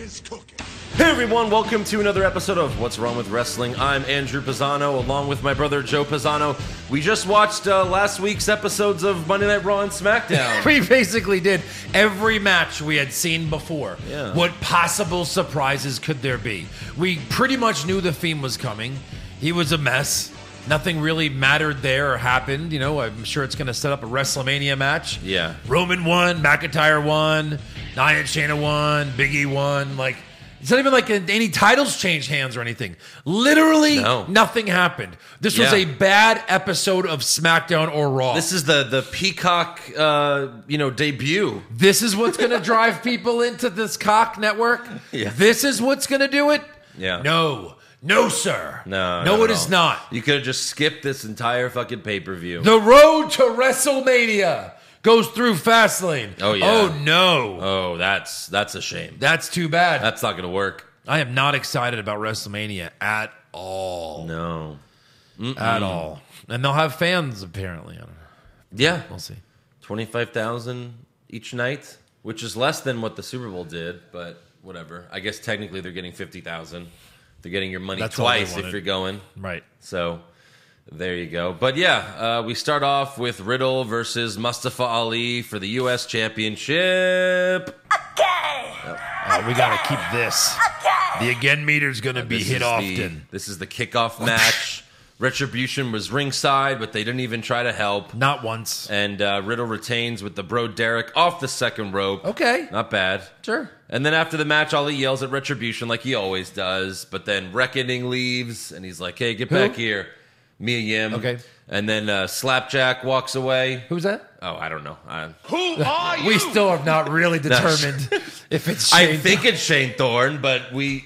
is cooking. Hey everyone, welcome to another episode of What's Wrong with Wrestling. I'm Andrew Pisano, along with my brother Joe Pisano. We just watched last week's episodes of Monday Night Raw and SmackDown. We basically did every match we had seen before. Yeah. What possible surprises could there be? We pretty much knew the Fiend was coming. He was a mess. Nothing really mattered there or happened. You know, I'm sure it's going to set up a WrestleMania match. Yeah. Roman won, McIntyre won, Nia and Shayna won, Big E won. Like, it's not even like any titles changed hands or anything. Literally, nothing happened. This was a bad episode of SmackDown or Raw. This is the Peacock, debut. This is what's going to drive people into this cock network? Yeah. This is what's going to do it? Yeah. No, sir. No, it is not. You could have just skipped this entire fucking pay-per-view. The road to WrestleMania goes through Fastlane. Oh, yeah. Oh, no. Oh, that's a shame. That's too bad. That's not going to work. I am not excited about WrestleMania at all. No. At all. And they'll have fans, apparently. I don't know. Yeah. We'll see. 25,000 each night, which is less than what the Super Bowl did, but whatever. I guess technically they're getting 50,000. They're getting your money That's all they twice if wanted. you're going. Right. So there you go. But yeah, we start off with Riddle versus Mustafa Ali for the U.S. Championship. We got to keep this. The again meter's going to be hit often. This is the kickoff match. Retribution was ringside, but they didn't even try to help. Not once. And Riddle retains with the Bro Derek off the second rope. Okay. Not bad. Sure. And then after the match, Ali yells at Retribution like he always does. But then Reckoning leaves, and he's like, hey, get back here. Mia Yim. Okay. And then Slapjack walks away. Who's that? Oh, I don't know. Who are you? We still have not really determined if it's Shane. I think it's Shane Thorne, but we're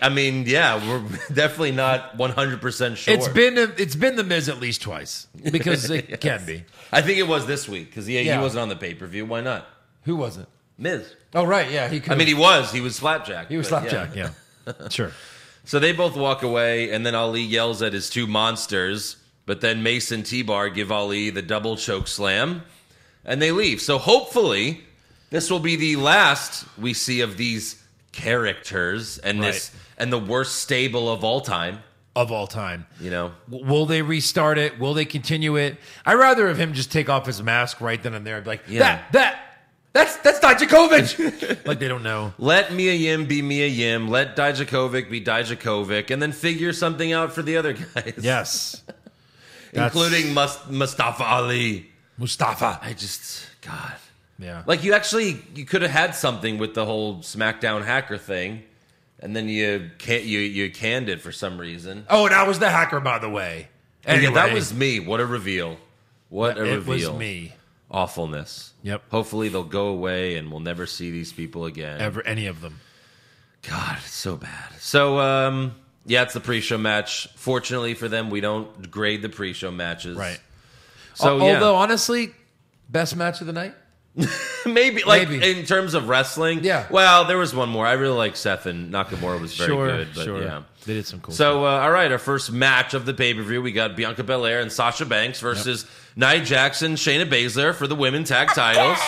definitely not 100% sure. It's been the Miz at least twice because it Yes. can be. I think it was this week because he Yeah. wasn't on the pay-per-view. Why not? Who was it? Miz. Oh right, yeah, he could. I mean, he was Slapjack. he was but Slapjack. Yeah, sure. So they both walk away, and then Ali yells at his two monsters, but then Mason T-Bar give Ali the double choke slam, and they leave. So hopefully, this will be the last we see of these characters and and the worst stable of all time. Of all time, You know, will they restart it? Will they continue it? I'd rather have him just take off his mask right then and there and be like, Yeah. that's Dijakovic. Like they don't know. let Mia Yim be Mia Yim, let Dijakovic be Dijakovic, and then figure something out for the other guys. Yes, including Mustafa Ali. Mustafa. God. Yeah, Like you could have had something with the whole SmackDown hacker thing, and then you canned it for some reason. Oh, that was the hacker, by the way. Anyway, Yeah, that was me. What a reveal! What a it reveal! was me. Awfulness. Yep. Hopefully they'll go away and we'll never see these people again. Ever any of them? God, it's so bad. So it's the pre-show match. Fortunately for them, we don't grade the pre-show matches. Right. So Although honestly, best match of the night. Maybe in terms of wrestling. Yeah. Well, there was one more. I really like Seth and Nakamura was very good. But yeah. They did some cool So, all right, our first match of the pay-per-view, we got Bianca Belair and Sasha Banks versus Nia Jackson, Shayna Baszler for the women tag titles.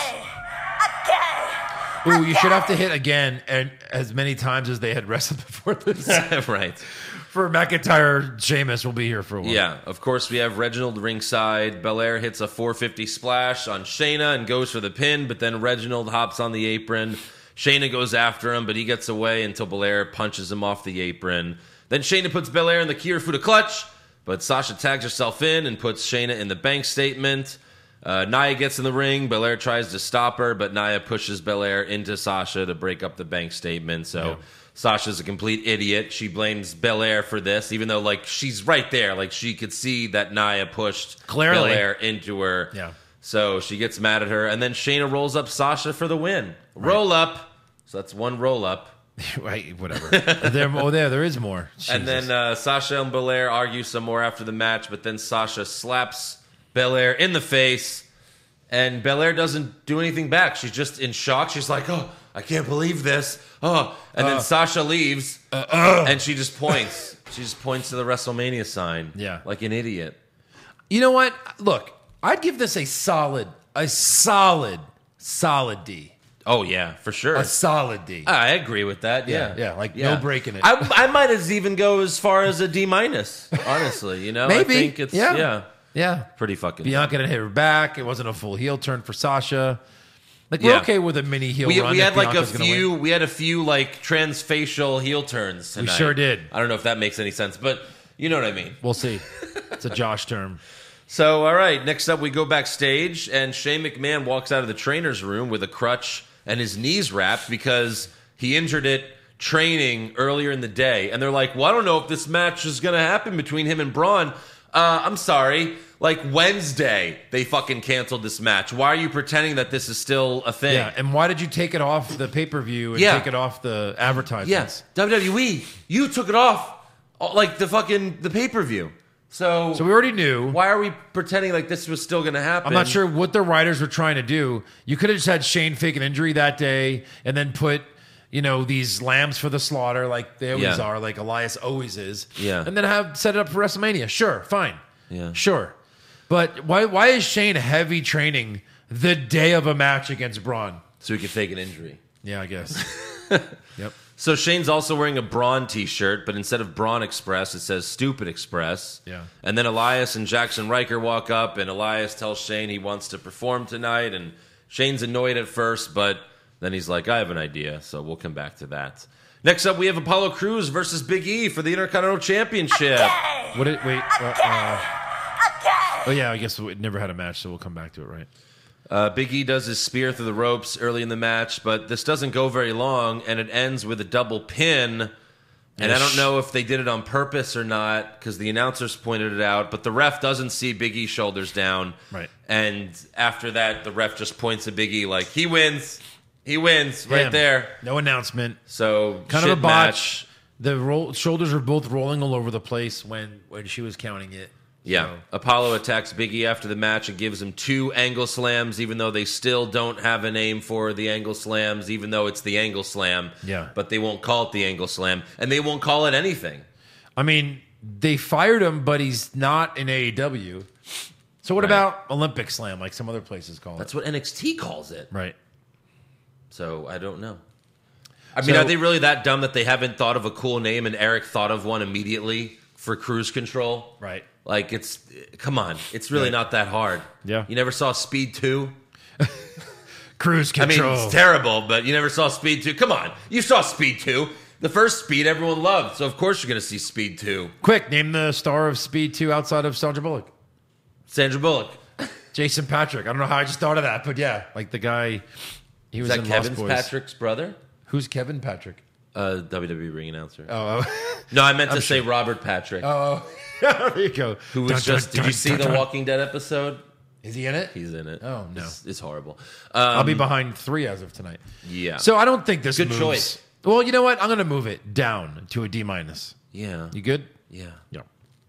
Ooh, you should have to hit again and as many times as they had wrestled before this. Right. For McIntyre, Sheamus will be here for a while. Yeah, of course, we have Reginald ringside. Belair hits a 450 splash on Shayna and goes for the pin, but then Reginald hops on the apron. Shayna goes after him, but he gets away until Belair punches him off the apron. Then Shayna puts Belair in the Kirifuda clutch, but Sasha tags herself in and puts Shayna in the bank statement. Nia gets in the ring. Belair tries to stop her, but Nia pushes Belair into Sasha to break up the bank statement. So Sasha's a complete idiot. She blames Belair for this, even though she's right there. Like she could see that Nia pushed Belair into her. Yeah. So she gets mad at her, and then Shayna rolls up Sasha for the win. Roll up. So that's one roll up. Right, whatever. There is more. Jesus. And then Sasha and Belair argue some more after the match, but then Sasha slaps Belair in the face, and Belair doesn't do anything back. She's just in shock. She's like, oh, I can't believe this. Oh, and then Sasha leaves, and she just points. She just points to the WrestleMania sign. Yeah. Like an idiot. You know what? Look, I'd give this a solid D. Oh, yeah, for sure. A solid D. I agree with that. Yeah. No breaking it. I might even go as far as a D-, honestly. You know? Maybe. I think it's, Yeah. Pretty fucking Bianca didn't hit her back. It wasn't a full heel turn for Sasha. Like, we're okay with a mini heel run. We had like we had a few like transfacial heel turns tonight. We sure did. I don't know if that makes any sense, but you know what I mean. We'll see. It's a Josh term. So, all right, next up we go backstage, and Shane McMahon walks out of the trainer's room with a crutch and his knees wrapped because he injured it training earlier in the day. And they're like, well, I don't know if this match is going to happen between him and Braun. I'm sorry. Like Wednesday, they fucking canceled this match. Why are you pretending that this is still a thing? Yeah, and why did you take it off the pay-per-view and take it off the advertisements? Yes, WWE, you took it off like the pay-per-view. So we already knew. Why are we pretending like this was still going to happen? I'm not sure what the writers were trying to do. You could have just had Shane fake an injury that day and then put, these lambs for the slaughter like they always are, like Elias always is. Yeah. And then set it up for WrestleMania. Sure, fine. Yeah. Sure. But why is Shane heavy training the day of a match against Braun? So he could fake an injury. Yeah, I guess. Yep. So Shane's also wearing a Braun t-shirt, but instead of Braun Express, it says Stupid Express. Yeah. And then Elias and Jackson Riker walk up, and Elias tells Shane he wants to perform tonight, and Shane's annoyed at first, but then he's like, I have an idea, so we'll come back to that. Next up, we have Apollo Crews versus Big E for the Intercontinental Championship. Oh, yeah, I guess we never had a match, so we'll come back to it, right? Big E does his spear through the ropes early in the match, but this doesn't go very long, and it ends with a double pin. And I don't know if they did it on purpose or not, because the announcers pointed it out, but the ref doesn't see Big E's shoulders down. Right. And after that, the ref just points at Big E like, he wins. He wins right there. No announcement. So, kind of a botch. The shoulders were both rolling all over the place when she was counting it. Yeah. So. Apollo attacks Big E after the match and gives him 2 angle slams, even though they still don't have a name for the angle slams, even though it's the angle slam. Yeah. But they won't call it the angle slam, and they won't call it anything. I mean, they fired him, but he's not in AEW. So what about Olympic Slam, like some other places call it? That's what NXT calls it. Right. So I don't know. I mean, are they really that dumb that they haven't thought of a cool name and Eric thought of one immediately for Cruise Control? Right. Like, come on. It's really not that hard. Yeah. You never saw Speed 2? Cruise Control. I mean, it's terrible, but you never saw Speed 2. Come on. You saw Speed 2. The first Speed everyone loved, so of course you're going to see Speed 2. Quick, name the star of Speed 2 outside of Sandra Bullock. Sandra Bullock. Jason Patrick. I don't know how I just thought of that, but yeah. Like the guy, he was in Lost Boys. Is that Kevin Patrick's brother? Who's Kevin Patrick? WWE ring announcer. Oh. No, I meant to say Robert Patrick. Oh. There you go. Who was did you see the Walking Dead episode? Is he in it? He's in it. Oh, no. It's horrible. I'll be behind 3 as of tonight. Yeah. So I don't think this Good moves. choice. Well, you know what? I'm going to move it down to a D-. Yeah. You good? Yeah. Yeah.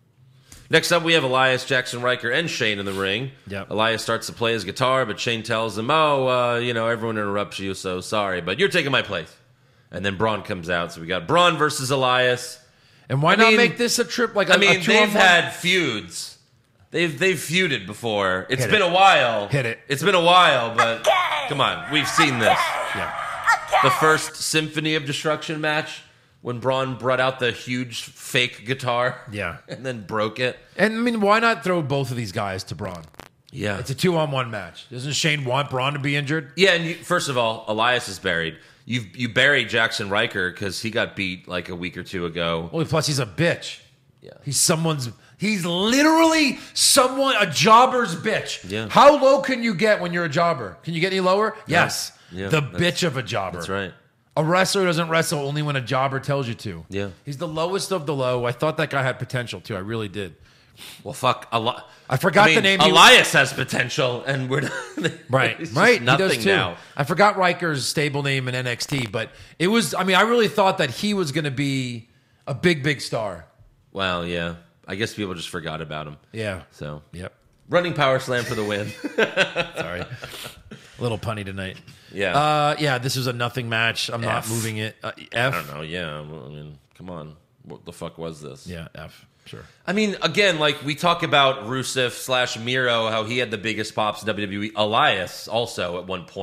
Next up, we have Elias, Jackson Riker, and Shane in the ring. Yep. Elias starts to play his guitar, but Shane tells him, everyone interrupts you, so sorry, but you're taking my place. And then Braun comes out, so we got Braun versus Elias. And why not make this a trip? Like, they've had feuds. They've feuded before. It's been a while. Hit it. It's been a while, but come on, we've seen this. Yeah. The first Symphony of Destruction match, when Braun brought out the huge fake guitar. Yeah. And then broke it. And, I mean, why not throw both of these guys to Braun? Yeah. It's a 2-on-1 match. Doesn't Shane want Braun to be injured? Yeah, and first of all, Elias is buried. You buried Jackson Riker because he got beat like a week or 2 ago. Well, plus he's a bitch. Yeah. He's literally a jobber's bitch. Yeah. How low can you get when you're a jobber? Can you get any lower? Yes. Yeah, the bitch of a jobber. That's right. A wrestler doesn't wrestle only when a jobber tells you to. Yeah. He's the lowest of the low. I thought that guy had potential too. I really did. Well, fuck. I forgot the name. Elias has potential, and we're not, right. Nothing he does too. now. I forgot Riker's stable name in NXT, but it was. I mean, I really thought that he was going to be a big star. Well, yeah. I guess people just forgot about him. Yeah. So. Yep. Running power slam for the win. Sorry. A little punny tonight. Yeah. Yeah. This is a nothing match. I'm not moving it. F. I don't know. Yeah. I mean, come on. What the fuck was this? Yeah. F. Sure. I mean, again, like we talk about Rusev / Miro, how he had the biggest pops in WWE. Elias also at one point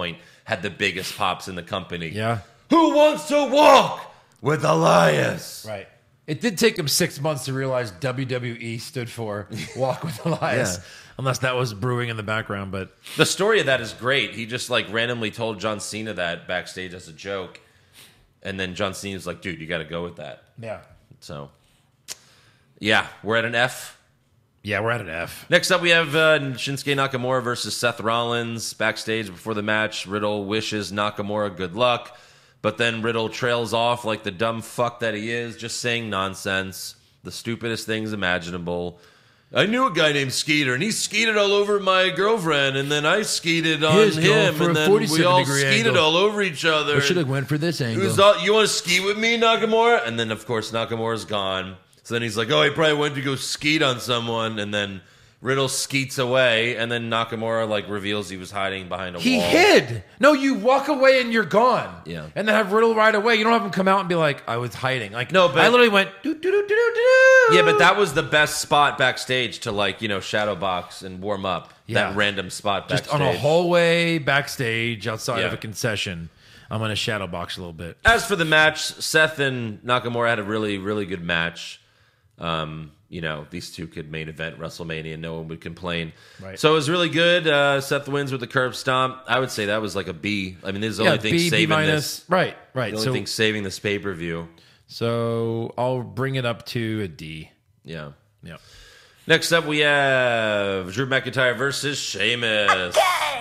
had the biggest pops in the company. Yeah. Who wants to walk with Elias? Right. It did take him 6 months to realize WWE stood for Walk with Elias. Yeah. Unless that was brewing in the background, but The story of that is great. He just like randomly told John Cena that backstage as a joke. And then John Cena's like, dude, you got to go with that. yeah. So, yeah, we're at an F. Yeah, we're at an F. Next up, we have Shinsuke Nakamura versus Seth Rollins. Backstage before the match, Riddle wishes Nakamura good luck. But then Riddle trails off like the dumb fuck that he is, just saying nonsense. The stupidest things imaginable. I knew a guy named Skeeter, and he skeeted all over my girlfriend, and then I skeeted on him, and then we all skeeted all over each other. I should have went for this angle. You want to ski with me, Nakamura? And then, of course, Nakamura's gone. So then he's like, oh, he probably went to go skeet on someone, and then Riddle skeets away, and then Nakamura like reveals he was hiding behind a wall. He hid. No, you walk away and you're gone. Yeah. And then have Riddle right away. You don't have him come out and be like, I was hiding. Like, No, but- I literally went, do, do, do, do, do, do. Yeah, but that was the best spot backstage to like, shadow box and warm up. Yeah. That random spot backstage. Just on a hallway backstage outside of Yeah. a concession. I'm going to shadow box a little bit. As for the match, Seth and Nakamura had a really, really good match. These two could main event WrestleMania. No one would complain. Right. So it was really good. Seth wins with the curb stomp. I would say that was like a B. I mean, this is the only thing B saving minus. this. Right. The only thing saving this pay-per-view. So I'll bring it up to a D. Yeah. Yeah. Next up, we have Drew McIntyre versus Sheamus.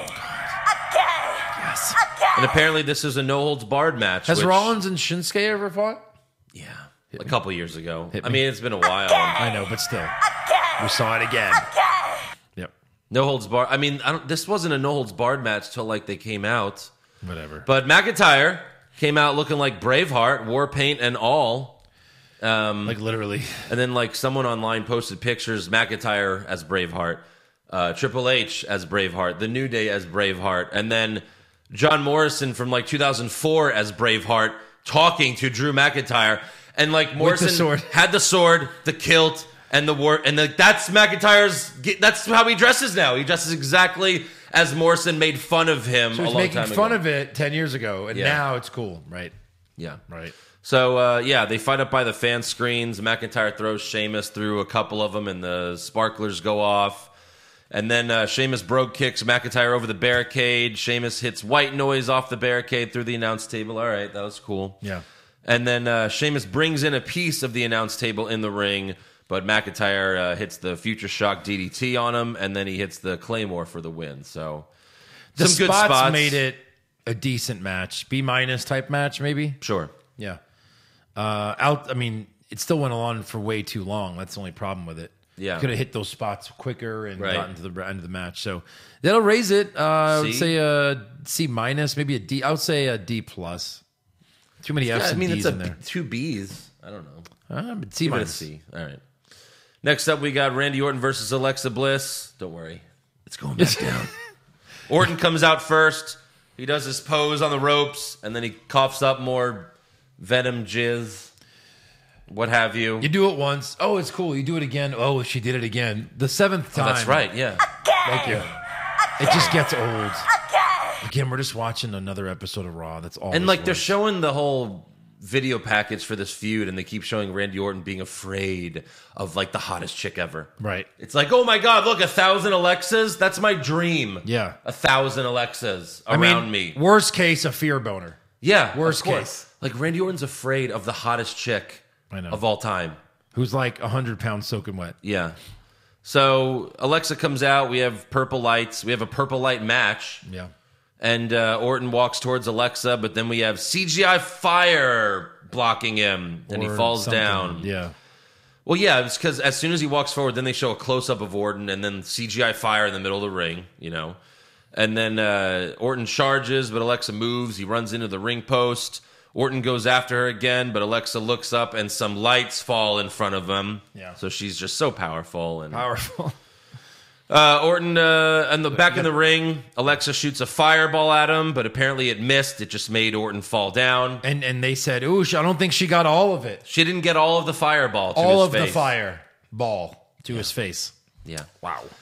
Yes. And apparently this is a no-holds-barred match. Has which- Rollins and Shinsuke ever fought? Yeah. A couple years ago. Hit I me. mean, it's been a while. I know, but still. We saw it again. Yep. No holds barred. I mean, this wasn't a no holds barred match till like they came out. Whatever. But McIntyre came out looking like Braveheart, war paint and all. Like literally. And then like someone online posted pictures McIntyre as Braveheart, Triple H as Braveheart, The New Day as Braveheart, and then John Morrison from like 2004 as Braveheart talking to Drew McIntyre. And like Morrison sword. had the sword, the kilt, and the war, and that's McIntyre's. That's how he dresses now. He dresses exactly as Morrison made fun of him So a he's long making time ago. fun of it 10 years ago, and Yeah. now it's cool. Right. Yeah. Right. So they fight up by the fan screens. McIntyre throws Sheamus through a couple of them, and the sparklers go off. And then Sheamus brogue kicks McIntyre over the barricade. Sheamus hits White Noise off the barricade through the announce table. All right, that was cool. Yeah. And then Sheamus brings in a piece of the announce table in the ring, but McIntyre hits the Future Shock DDT on him, and then he hits the Claymore for the win. So The some good spots made it a decent match. B minus type match, maybe? Sure. Yeah. I mean, it still went on for way too long. That's the only problem with it. Yeah. Could have hit those spots quicker and Right. gotten to the end of the match. So that'll raise it. I would C? say a C minus, maybe a D. I would say a D plus. Too many F's and D's in there. 2 B's. I don't know. But C Give it a minus. C. All right. Next up, we got Randy Orton versus Alexa Bliss. Don't worry. It's going back down. Orton comes out first. He does his pose on the ropes, and then he coughs up more venom jizz, what have you. You do it once. Oh, it's cool. You do it again. Oh, she did it again. The seventh time. That's right, yeah. Thank you. It just gets old. Again, we're just watching another episode of Raw. That's all. And this like they're was. showing the whole video package for this feud, and they keep showing Randy Orton being afraid of like the hottest chick ever. Right. It's like, oh my God, look, 1,000 Alexas? That's my dream. Yeah. 1,000 Alexas around me. Worst case, a fear boner. Yeah. Worst of course. case. Like Randy Orton's afraid of the hottest chick I know. of all time. Who's like 100 pounds soaking wet. Yeah. So Alexa comes out. We have purple lights. We have a purple light match. Yeah. And Orton walks towards Alexa, but then we have CGI fire blocking him, and he Or falls something. down. Yeah. Well, yeah, it's because as soon as he walks forward, then they show a close-up of Orton, and then CGI fire in the middle of the ring, And then Orton charges, but Alexa moves. He runs into the ring post. Orton goes after her again, but Alexa looks up, and some lights fall in front of him. Yeah. So she's just so powerful. And Powerful. Orton, back in the ring, Alexa shoots a fireball at him, but apparently it missed. It just made Orton fall down. And they said, ooh, I don't think she got all of it. She didn't get all of the fireball to All his of face. the fire ball to his face. Yeah. Wow.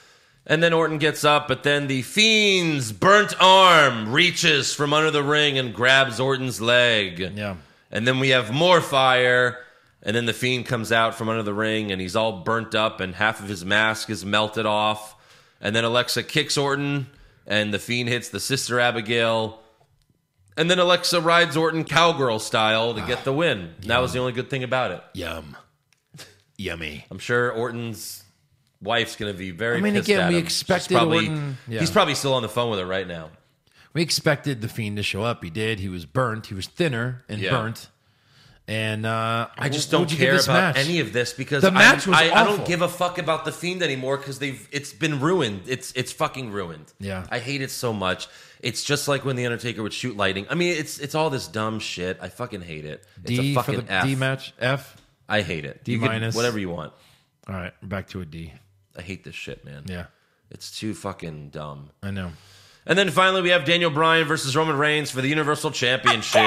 And then Orton gets up, but then the Fiend's burnt arm reaches from under the ring and grabs Orton's leg. Yeah. And then we have more fire, and then the Fiend comes out from under the ring, and he's all burnt up, and half of his mask is melted off. And then Alexa kicks Orton, and the Fiend hits the Sister Abigail. And then Alexa rides Orton cowgirl style to get the win. That was the only good thing about it. Yummy. I'm sure Orton's wife's going to be very pissed again, at we him. expected Orton. Yeah. He's probably still on the phone with her right now. We expected the Fiend to show up. He did. He was burnt. He was thinner and burnt. And I just don't care about match? any of this because the match was awful. I don't give a fuck about the Fiend anymore because it's been ruined. It's fucking ruined. Yeah, I hate it so much. It's just like when the Undertaker would shoot lighting. I mean, it's all this dumb shit. I fucking hate it. It's D a fucking for the F. D match. F. I hate it. D minus. Whatever you want. All right, back to a D. I hate this shit, man. Yeah, it's too fucking dumb. I know. And then finally, we have Daniel Bryan versus Roman Reigns for the Universal Championship.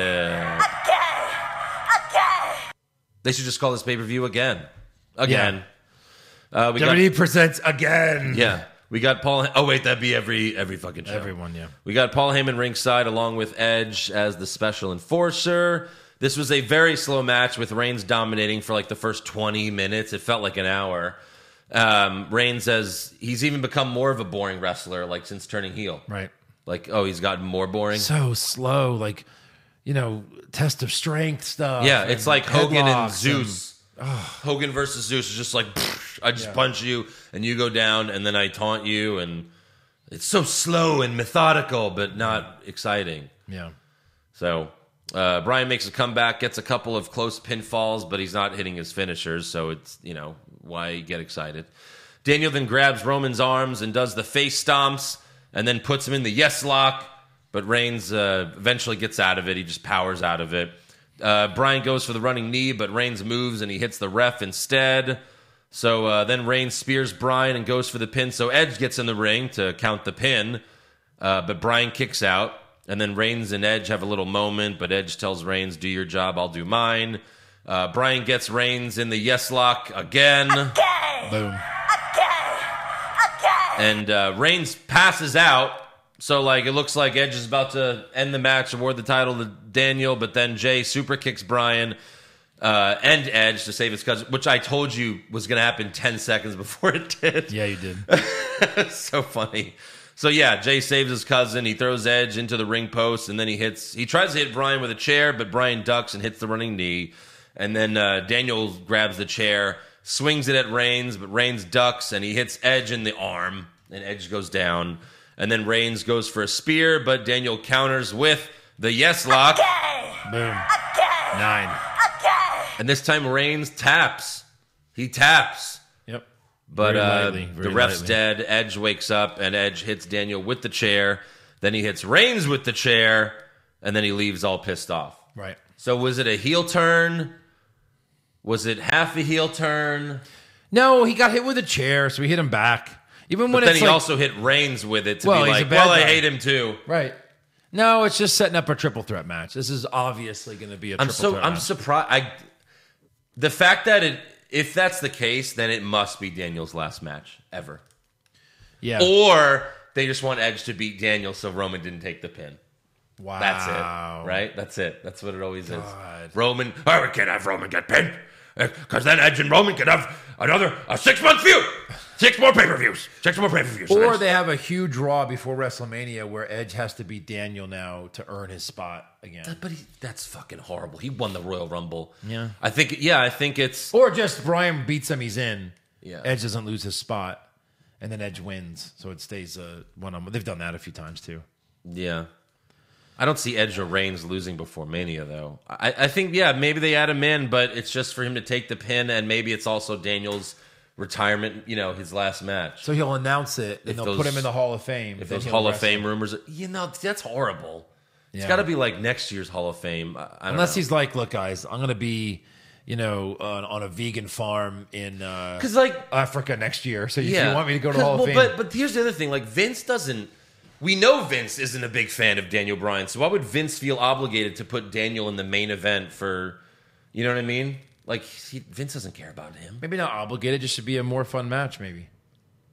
They should just call this pay-per-view again. Yeah. WWE presents again. Yeah. We got Paul... Oh, wait, that'd be every fucking show. Everyone, yeah. We got Paul Heyman ringside along with Edge as the special enforcer. This was a very slow match with Reigns dominating for like the first 20 minutes. It felt like an hour. Reigns says he's even become more of a boring wrestler like since turning heel. Right. Like, he's gotten more boring. So slow, like... test of strength stuff. Yeah, it's like Hogan and Zeus. Hogan versus Zeus is just like, I just punch you and you go down and then I taunt you. And it's so slow and methodical, but not exciting. Yeah. So Bryan makes a comeback, gets a couple of close pinfalls, but he's not hitting his finishers. So it's, why get excited. Daniel then grabs Roman's arms and does the face stomps and then puts him in the yes lock. But Reigns eventually gets out of it. He just powers out of it. Bryan goes for the running knee, but Reigns moves and he hits the ref instead. So then Reigns spears Bryan and goes for the pin. So Edge gets in the ring to count the pin. But Bryan kicks out. And then Reigns and Edge have a little moment. But Edge tells Reigns, do your job, I'll do mine. Bryan gets Reigns in the yes lock again. Boom. And Reigns passes out. So, it looks like Edge is about to end the match, award the title to Daniel, but then Jay super kicks Bryan and Edge to save his cousin, which I told you was going to happen 10 seconds before it did. Yeah, you did. So funny. So, yeah, Jay saves his cousin. He throws Edge into the ring post, and then he tries to hit Bryan with a chair, but Bryan ducks and hits the running knee. And then Daniel grabs the chair, swings it at Reigns, but Reigns ducks, and he hits Edge in the arm, and Edge goes down. And then Reigns goes for a spear, but Daniel counters with the yes lock. Boom. 9. And this time Reigns taps. He taps. Yep. But the ref's dead. Edge wakes up, and Edge hits Daniel with the chair. Then he hits Reigns with the chair, and then he leaves all pissed off. Right. So was it a heel turn? Was it half a heel turn? No, he got hit with a chair, so he hit him back. Even when but then he also hit Reigns with it to be like, I hate him too. Right. No, it's just setting up a triple threat match. This is obviously going to be a triple threat match. I'm surprised. The fact that if that's the case, then it must be Daniel's last match ever. Yeah. Or they just want Edge to beat Daniel so Roman didn't take the pin. Wow. That's it. Right? That's it. That's what it always is. Roman. We can't have Roman get pinned. Because then Edge and Roman could have another 6-month feud. 6 more pay-per-views. 6 more pay-per-views. Or they have a huge Raw before WrestleMania where Edge has to beat Daniel now to earn his spot again. But that's fucking horrible. He won the Royal Rumble. Yeah. I think it's... Or just Bryan beats him, he's in. Yeah. Edge doesn't lose his spot. And then Edge wins. So it stays one-on-one. They've done that a few times too. Yeah. I don't see Edge or Reigns losing before Mania, though. I think, maybe they add him in, but it's just for him to take the pin, and maybe it's also Daniel's retirement, his last match. So he'll announce it, and they'll put him in the Hall of Fame. If those Hall of Fame rumors... that's horrible. Yeah. It's got to be like next year's Hall of Fame. Unless he's like, look, guys, I'm going to be... on a vegan farm in Africa next year. So if you want me to go to the Hall of Fame... But here's the other thing. Vince doesn't... We know Vince isn't a big fan of Daniel Bryan, so why would Vince feel obligated to put Daniel in the main event for... You know what I mean? Vince doesn't care about him. Maybe not obligated. Just should be a more fun match, maybe.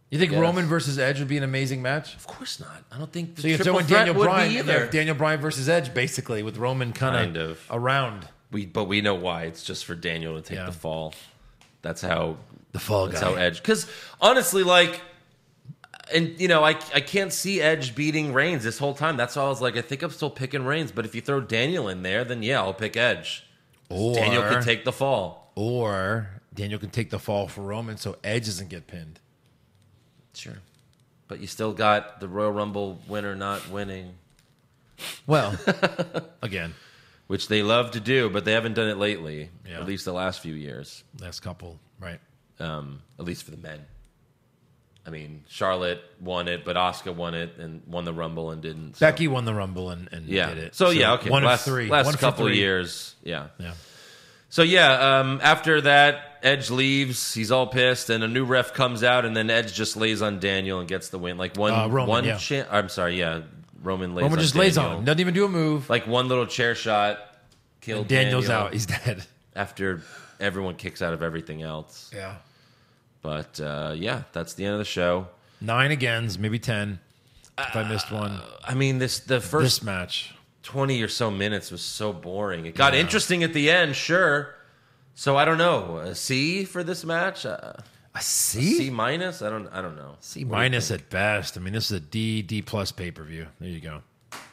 You think Roman versus Edge would be an amazing match? Of course not. I don't think the so you're triple throwing threat Daniel would Bryan, be either. Daniel Bryan versus Edge, basically, with Roman kind of around. But we know why. It's just for Daniel to take the fall. That's how the fall guy. That's how Edge. Because honestly, like, and you know, I can't see Edge beating Reigns this whole time. That's why I was like, I think I'm still picking Reigns. But if you throw Daniel in there, then yeah, I'll pick Edge. Or Daniel can take the fall. Or Daniel can take the fall for Roman, so Edge doesn't get pinned. Sure. But you still got the Royal Rumble winner not winning. Well, again. Which they love to do, but they haven't done it lately. Yeah. At least the last few years. Last couple, right. At least for the men. I mean, Charlotte won it, but Asuka won it and won the Rumble and didn't. So. Becky won the Rumble and did it. So yeah, okay. One of three. Last couple of years. Yeah. So yeah, after that, Edge leaves. He's all pissed, and a new ref comes out, and then Edge just lays on Daniel and gets the win. Like Roman, I'm sorry, yeah. Roman lays just Daniel. lays on him. Doesn't even do a move. Like one little chair shot killed and Daniel's out. He's dead. After everyone kicks out of everything else. Yeah. But yeah, that's the end of the show. 9 agains, maybe 10. If I missed one. I mean, the first match 20 or so minutes was so boring. It got interesting at the end, sure. So I don't know. A C for this match? A C? C minus? I don't know. C minus at best. I mean, this is a D plus pay-per-view. There you go.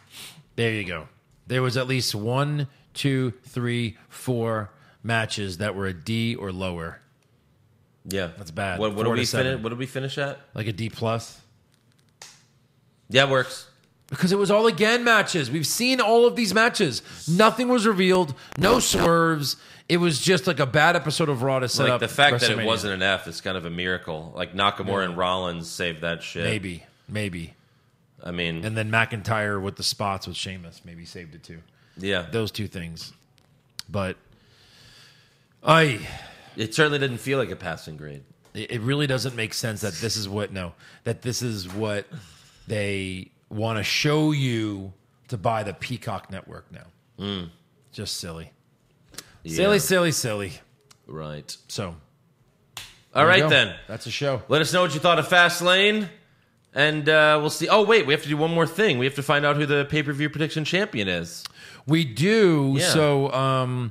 There was at least 1, 2, 3, 4 matches that were a D or lower. Yeah, that's bad. What did we finish at? Like a D plus. Yeah, it works. Because it was all again matches. We've seen all of these matches. Nothing was revealed. No swerves. It was just like a bad episode of Raw to set up. The fact that it wasn't an F is kind of a miracle. Like Nakamura and Rollins saved that shit. Maybe. I mean, and then McIntyre with the spots with Sheamus maybe saved it too. Yeah, those two things. But it certainly didn't feel like a passing grade. It really doesn't make sense that this is what they want to show you to buy the Peacock network now. Just silly. Yeah. Silly. Right. So. All right, then. That's a show. Let us know what you thought of Fastlane. And we'll see. Oh, wait. We have to do one more thing. We have to find out who the pay-per-view prediction champion is. We do. Yeah. So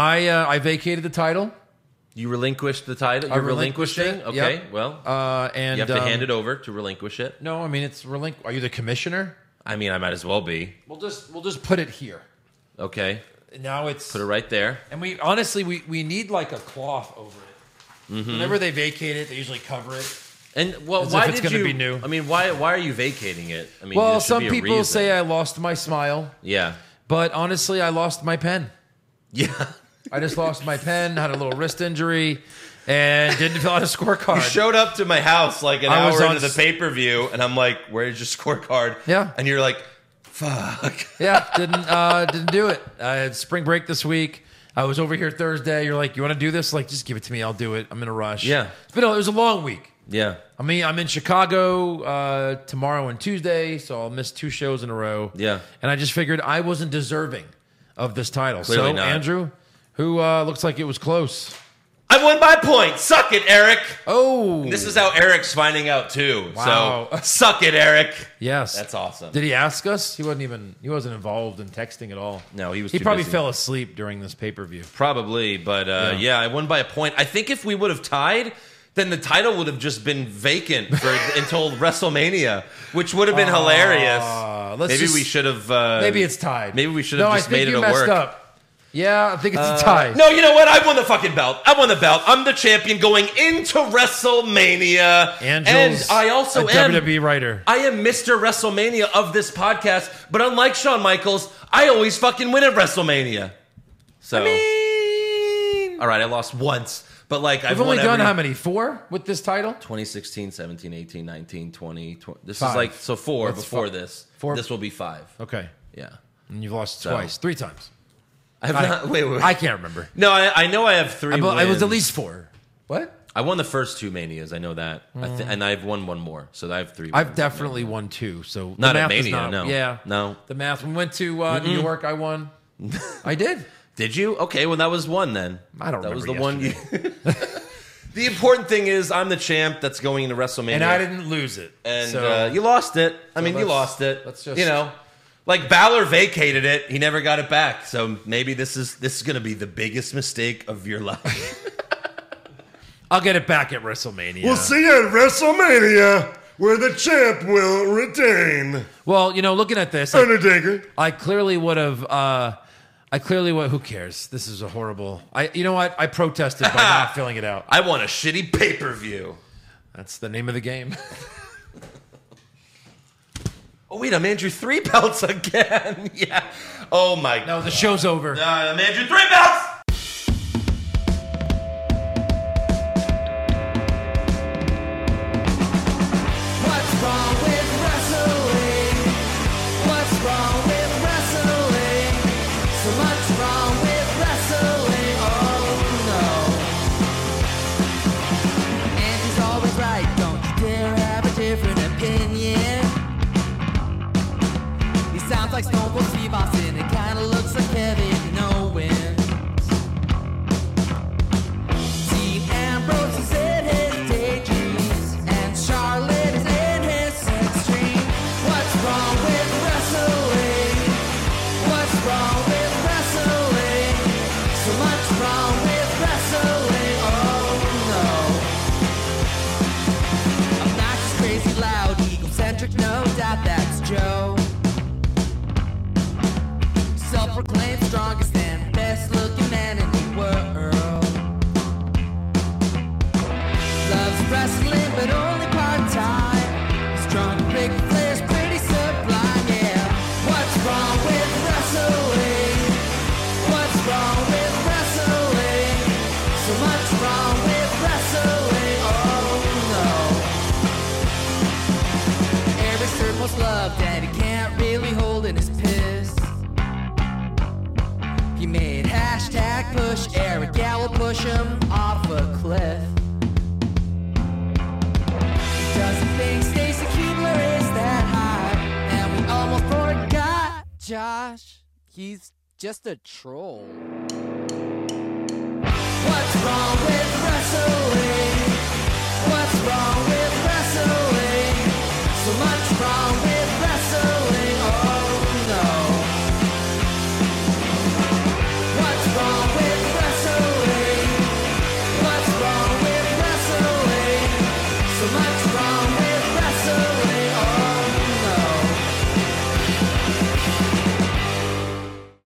I vacated the title. You relinquished the title? You're relinquishing? Okay, yep. Well, and you have to hand it over to relinquish it. No, I mean, it's Are you the commissioner? I mean, I might as well be. We'll just put it here. Okay. Now it's... Put it right there. And we need like a cloth over it. Mm-hmm. Whenever they vacate it, they usually cover it. And why did you... Be new. I mean, why are you vacating it? I mean, some people say I lost my smile. Yeah. But honestly, I lost my pen. Yeah. I just lost my pen, had a little wrist injury, and didn't fill out a scorecard. You showed up to my house like an hour into the pay-per-view, and I'm like, where's your scorecard? Yeah. And you're like, fuck. Yeah, didn't do it. I had spring break this week. I was over here Thursday. You're like, you want to do this? Like, just give it to me. I'll do it. I'm in a rush. Yeah. It was a long week. Yeah. I mean, I'm in Chicago tomorrow and Tuesday, so I'll miss 2 shows in a row. Yeah. And I just figured I wasn't deserving of this title. Clearly not. Andrew... who looks like it was close. I won by points. Suck it, Eric. Oh. And this is how Eric's finding out, too. Wow. So, suck it, Eric. Yes. That's awesome. Did he ask us? He wasn't involved in texting at all. No, he probably fell asleep during this pay-per-view. Probably, but yeah, I won by a point. I think if we would have tied, then the title would have just been vacant until WrestleMania, which would have been hilarious. We should have... maybe it's tied. Maybe we should have just made it a work. Up. Yeah, I think it's a tie. No, you know what? I won the fucking belt. I won the belt. I'm the champion going into WrestleMania. And I also am a WWE writer. I am Mr. WrestleMania of this podcast, but unlike Shawn Michaels, I always fucking win at WrestleMania. So, all right, I lost once, but I've only done how many? 4 with this title? 2016, 17, 18, 19, 20. This 5. is 4 before this. 4. This will be 5. Okay. Yeah. And you've lost twice, 3 times. Wait. I can't remember. No, I know I have 3 wins. It was at least 4. What? I won the first 2 Manias. I know that. And I've won 1 more. So I have 3 wins. I've definitely won 2. So not at Mania, no. Yeah. No. The math. We went to New York. I won. I did. Did you? Okay, well, that was 1 then. I don't remember. That was the one you... The important thing is I'm the champ that's going into WrestleMania. And I didn't lose it. And you lost it. You lost it. Let's just... Like Balor vacated it. He never got it back. So maybe this is going to be the biggest mistake of your life. I'll get it back at WrestleMania. We'll see you at WrestleMania, where the champ will retain. Well, looking at this... Undertaker. I clearly would have... who cares? This is a horrible... You know what? I protested by not filling it out. I want a shitty pay-per-view. That's the name of the game. Oh, wait, I'm Andrew 3 belts again. Yeah. Oh, my God. No, the show's over. I'm Andrew 3 belts. Like Stone Cold Steve Austin, it kinda looks like Kevin Owens. Dean Ambrose is in his daydreams, and Charlotte is in his sex dream. What's wrong with wrestling? What's wrong with wrestling? So much wrong with wrestling, oh no. Obnoxious, crazy, loud, egocentric, no doubt that's Joe. Self-proclaimed strongest and best-looking man in the world. Loves wrestling, but only part-time. Strong, big players, pretty sublime, yeah. What's wrong with wrestling? What's wrong with wrestling? So much wrong with wrestling, oh no. Every serve most loved, and he can't really hold in his piss. He made hashtag push Eric Gallo, push him off a cliff. Doesn't think Stacy Keibler is that high, and we almost forgot Josh. He's just a troll. What's wrong with wrestling?